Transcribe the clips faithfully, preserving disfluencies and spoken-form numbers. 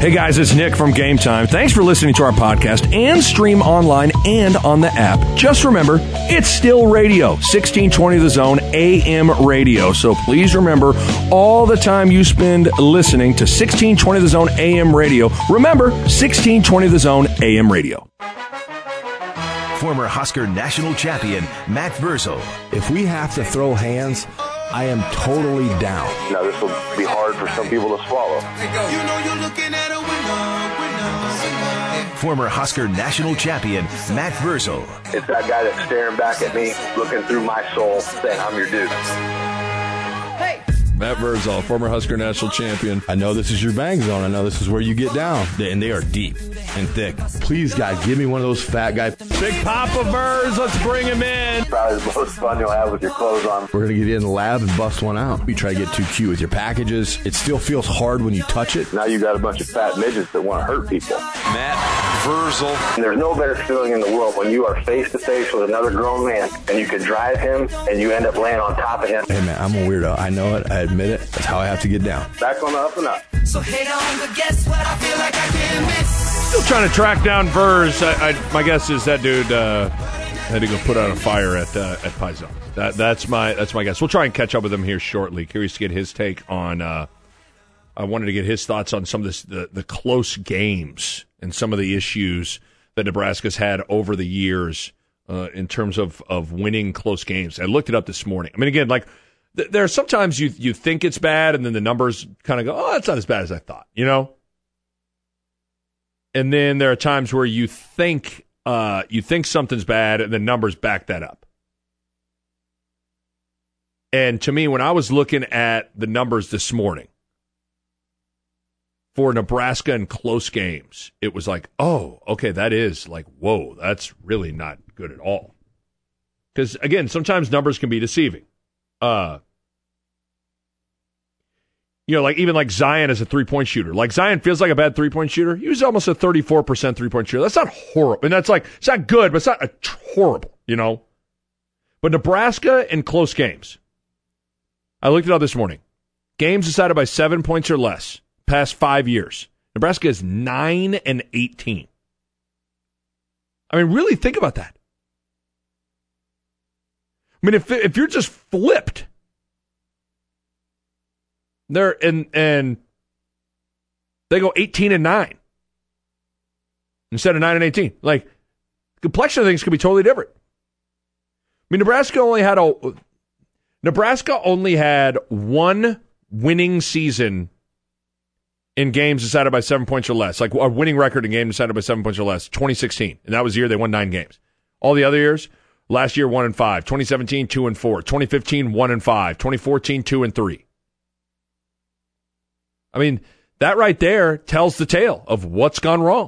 Hey guys, it's Nick from Game Time. Thanks for listening to our podcast and stream online and on the app. Just remember, it's still radio, sixteen twenty The Zone A M radio. So please remember, all the time you spend listening to sixteen twenty The Zone A M radio, remember sixteen twenty The Zone A M radio. Former Husker national champion Matt Vrzal. If we have to throw hands, I am totally down. Now, this will be hard for some people to swallow. You know you're looking at a winner, winner. Former Husker national champion Matt Vrzal. It's that guy that's staring back at me, looking through my soul, saying, I'm your dude. Matt Vrzal, former Husker national champion. I know this is your bang zone. I know this is where you get down. And they are deep and thick. Please, God, give me one of those fat guys. Big Papa Verz, let's bring him in. Probably the most fun you'll have with your clothes on. We're going to get in the lab and bust one out. You try to get too cute with your packages. It still feels hard when you touch it. Now you got a bunch of fat midgets that want to hurt people. Matt Vrzal. And there's no better feeling in the world when you are face-to-face with another grown man and you can drive him and you end up laying on top of him. Hey, man, I'm a weirdo. I know it. I admit it. That's how I have to get down. Back on the up and up. So hate on, but guess what? I feel like I can't miss. Still trying to track down Verz. I, I, my guess is that dude uh, had to go put out a fire at uh, at Paisan. That, that's my that's my guess. We'll try and catch up with him here shortly. Curious to get his take on. Uh, I wanted to get his thoughts on some of this, the the close games and some of the issues that Nebraska's had over the years uh, in terms of of winning close games. I looked it up this morning. I mean, again, like th- there are sometimes you you think it's bad, and then the numbers kind of go, oh, it's not as bad as I thought, you know. And then there are times where you think uh, you think something's bad, and the numbers back that up. And to me, when I was looking at the numbers this morning for Nebraska in close games, it was like, oh, okay, that is like, whoa, that's really not good at all. Because, again, sometimes numbers can be deceiving. Uh, you know, like even like Zion as a three-point shooter. Like Zion feels like a bad three-point shooter. He was almost a thirty-four percent three-point shooter. That's not horrible. And that's like, it's not good, but it's not a tr- horrible, you know. But Nebraska in close games. I looked it up this morning. Games decided by seven points or less past five years. Nebraska is nine and eighteen. I mean, really think about that. I mean, if if you're just flipped, they're and and they go eighteen and nine instead of nine and eighteen. Like, the complexion of things could be totally different. I mean, Nebraska only had a Nebraska only had one winning season in games decided by seven points or less, like a winning record in games decided by seven points or less, twenty sixteen. And that was the year they won nine games. All the other years, last year, one and five. twenty seventeen, two and four. twenty fifteen, one and five. twenty fourteen, two and three. I mean, that right there tells the tale of what's gone wrong.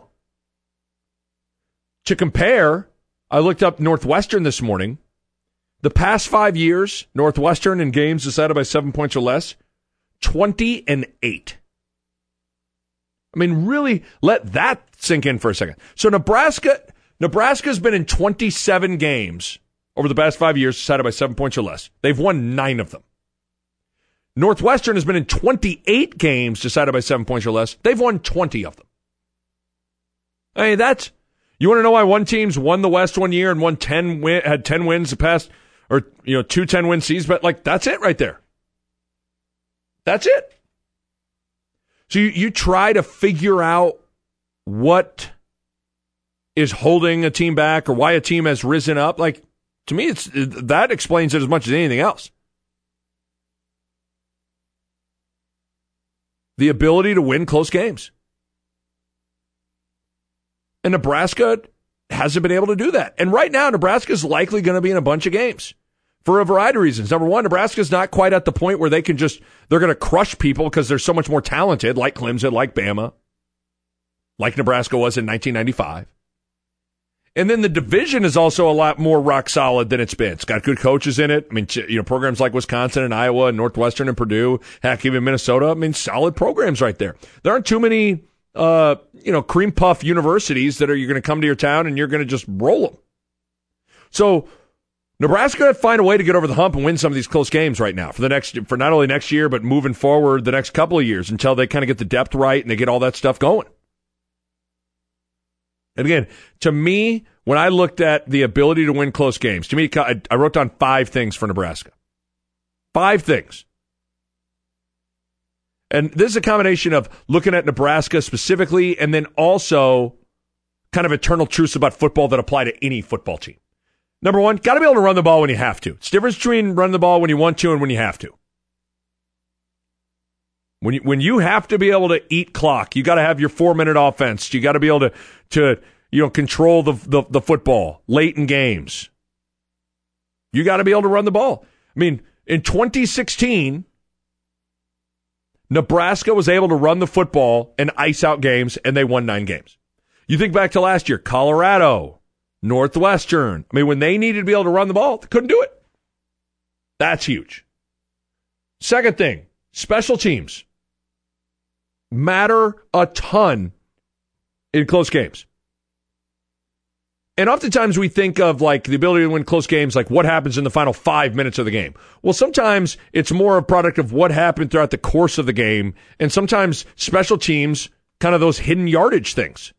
To compare, I looked up Northwestern this morning. The past five years, Northwestern in games decided by seven points or less, twenty and eight. I mean, really let that sink in for a second. So Nebraska, Nebraska's been in twenty-seven games over the past five years decided by seven points or less. They've won nine of them. Northwestern has been in twenty-eight games decided by seven points or less. They've won twenty of them. I mean, that's, you want to know why one team's won the West one year and won ten win, had ten wins the past, or, you know, two ten-win seasons, but, like, that's it right there. That's it. So you, you try to figure out what is holding a team back or why a team has risen up. Like, to me, it's that explains it as much as anything else. The ability to win close games. And Nebraska hasn't been able to do that. And right now, Nebraska is likely going to be in a bunch of games for a variety of reasons. Number one, Nebraska's not quite at the point where they can just, they're going to crush people because they're so much more talented, like Clemson, like Bama, like Nebraska was in nineteen ninety-five. And then the division is also a lot more rock solid than it's been. It's got good coaches in it. I mean, you know, programs like Wisconsin and Iowa and Northwestern and Purdue, heck, even Minnesota. I mean, solid programs right there. There aren't too many, uh, you know, cream puff universities that are, you're going to come to your town and you're going to just roll them. So Nebraska got to find a way to get over the hump and win some of these close games right now for the next, for not only next year, but moving forward the next couple of years until they kind of get the depth right and they get all that stuff going. And again, to me, when I looked at the ability to win close games, to me, I wrote down five things for Nebraska. Five things. And this is a combination of looking at Nebraska specifically and then also kind of eternal truths about football that apply to any football team. Number one, got to be able to run the ball when you have to. It's the difference between running the ball when you want to and when you have to. When you, when you have to be able to eat clock, you got to have your four-minute offense. You got to be able to, to you know, control the, the, the football late in games. You got to be able to run the ball. I mean, in twenty sixteen, Nebraska was able to run the football and ice out games, and they won nine games. You think back to last year, Colorado, Northwestern. I mean, when they needed to be able to run the ball, they couldn't do it. That's huge. Second thing, special teams matter a ton in close games. And oftentimes we think of like the ability to win close games, like what happens in the final five minutes of the game. Well, sometimes it's more a product of what happened throughout the course of the game. And sometimes special teams, kind of those hidden yardage things.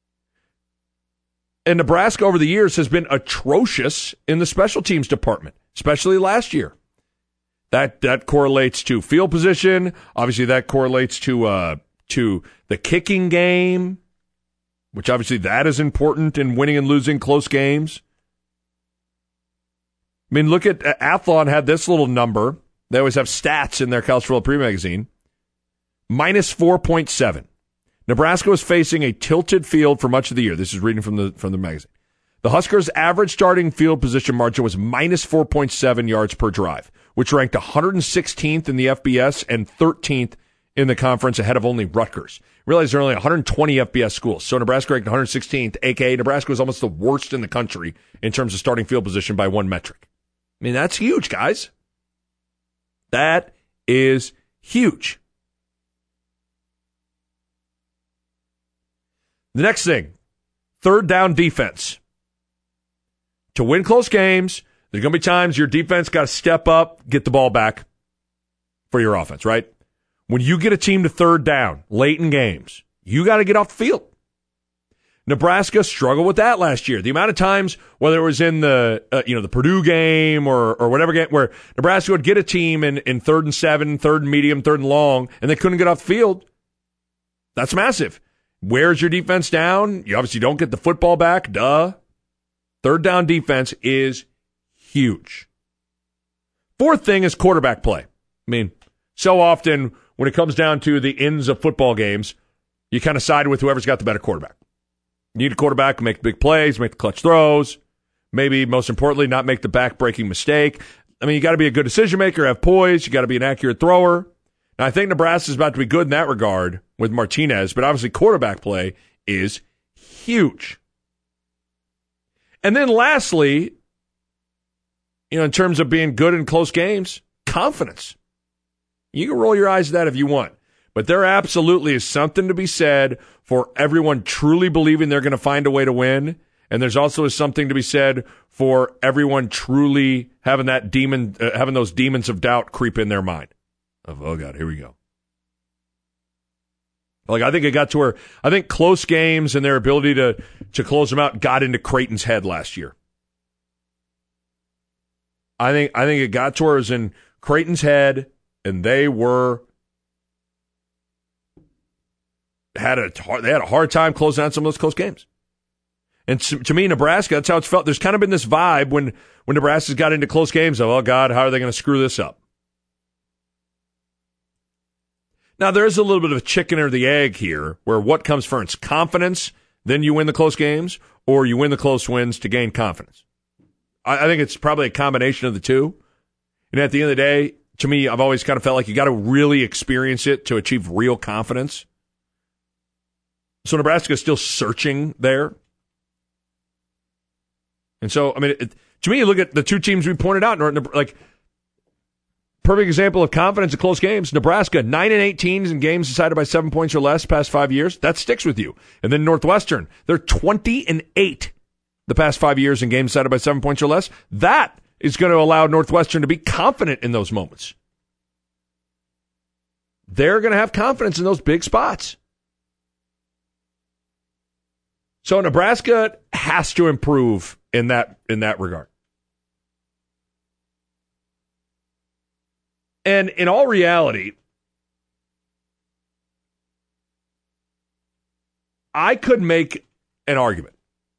And Nebraska over the years has been atrocious in the special teams department, especially last year. That that correlates to field position. Obviously, that correlates to uh, to the kicking game, which obviously that is important in winning and losing close games. I mean, look at uh, Athlon had this little number. They always have stats in their College Football Pre-Magazine. minus four point seven. Nebraska was facing a tilted field for much of the year. This is reading from the from the magazine. The Huskers' average starting field position margin was minus four point seven yards per drive, which ranked one hundred sixteenth in the F B S and thirteenth in the conference, ahead of only Rutgers. Realize there are only one hundred twenty F B S schools, so Nebraska ranked one hundred sixteenth, a k a. Nebraska was almost the worst in the country in terms of starting field position by one metric. I mean, that's huge, guys. That is huge. The next thing, third down defense. To win close games, there's going to be times your defense got to step up, get the ball back for your offense, right? When you get a team to third down late in games, you got to get off the field. Nebraska struggled with that last year. The amount of times, whether it was in the uh, you know the Purdue game or or whatever game, where Nebraska would get a team in, in third and seven, third and medium, third and long, and they couldn't get off the field, that's massive. Wears your defense down. You obviously don't get the football back. Duh. Third down defense is huge. Fourth thing is quarterback play. I mean, so often when it comes down to the ends of football games, you kind of side with whoever's got the better quarterback. You need a quarterback to make big plays, make the clutch throws, maybe most importantly, not make the back-breaking mistake. I mean, you got to be a good decision maker, have poise, you got to be an accurate thrower. Now, I think Nebraska is about to be good in that regard with Martinez, but obviously quarterback play is huge. And then lastly, you know, in terms of being good in close games, confidence. You can roll your eyes at that if you want, but there absolutely is something to be said for everyone truly believing they're going to find a way to win, and there's also something to be said for everyone truly having that demon, uh, having those demons of doubt creep in their mind. Of, oh, God, here we go. Like, I think it got to where, I think close games and their ability to, to close them out got into Creighton's head last year. I think, I think it got to where it was in Creighton's head, and they were, had a, they had a hard time closing out some of those close games. And to, to me, Nebraska, that's how it's felt. There's kind of been this vibe when, when Nebraska's got into close games of, oh, God, how are they going to screw this up? Now, there is a little bit of a chicken or the egg here, where what comes first? Confidence, then you win the close games, or you win the close wins to gain confidence. I, I think it's probably a combination of the two. And at the end of the day, to me, I've always kind of felt like you got to really experience it to achieve real confidence. So Nebraska is still searching there. And so, I mean, it, to me, you look at the two teams we pointed out, like, perfect example of confidence in close games. Nebraska, nine and eighteen in games decided by seven points or less past five years. That sticks with you. And then Northwestern, they're twenty and eight the past five years in games decided by seven points or less. That is going to allow Northwestern to be confident in those moments. They're going to have confidence in those big spots. So Nebraska has to improve in that in that regard. And in all reality, I could make an argument.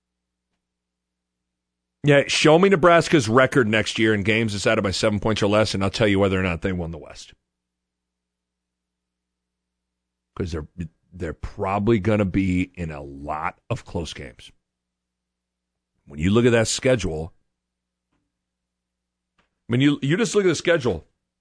Yeah, show me Nebraska's record next year in games decided by seven points or less, and I'll tell you whether or not they won the West. Because they're they're probably going to be in a lot of close games. When you look at that schedule, I mean, you you just look at the schedule.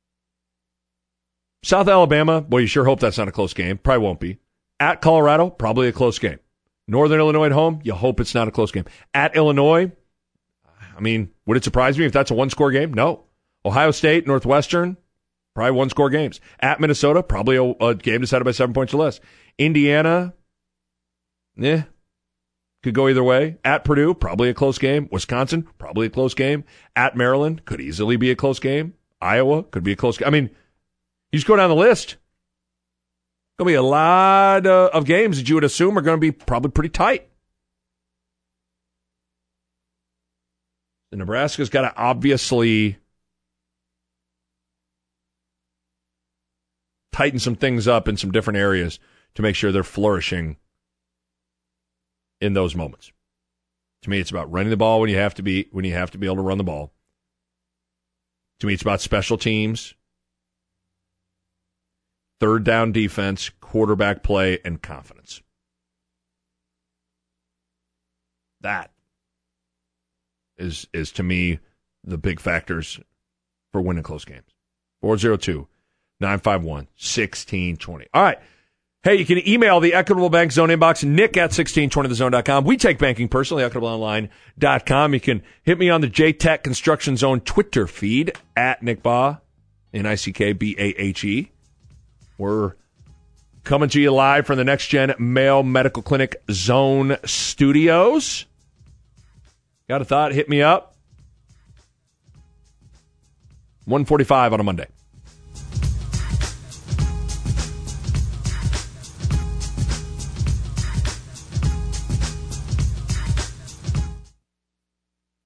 South Alabama, boy, you sure hope that's not a close game. Probably won't be. At Colorado, probably a close game. Northern Illinois at home, you hope it's not a close game. At Illinois, I mean, would it surprise me if that's a one-score game? No. Ohio State, Northwestern, probably one-score games. At Minnesota, probably a, a game decided by seven points or less. Indiana, eh, could go either way. At Purdue, probably a close game. Wisconsin, probably a close game. At Maryland, could easily be a close game. Iowa, could be a close game. I mean, you just go down the list. Going to be a lot uh, of games that you would assume are going to be probably pretty tight. The Nebraska's got to obviously tighten some things up in some different areas to make sure they're flourishing in those moments. To me, it's about running the ball when you have to be when you have to be able to run the ball. To me, it's about special teams, third down defense, quarterback play, and confidence. That is, is to me, the big factors for winning close games. four oh two, nine five one, one six two zero. All right. Hey, you can email the Equitable Bank Zone inbox, nick at sixteen twenty the zone dot com. We take banking personally, equitable online dot com. You can hit me on the J-Tech Construction Zone Twitter feed, at Nick Bahe, N I C K B A H E. We're coming to you live from the Next Gen Mayo Medical Clinic Zone Studios. Got a thought? Hit me up. one forty-five on a Monday.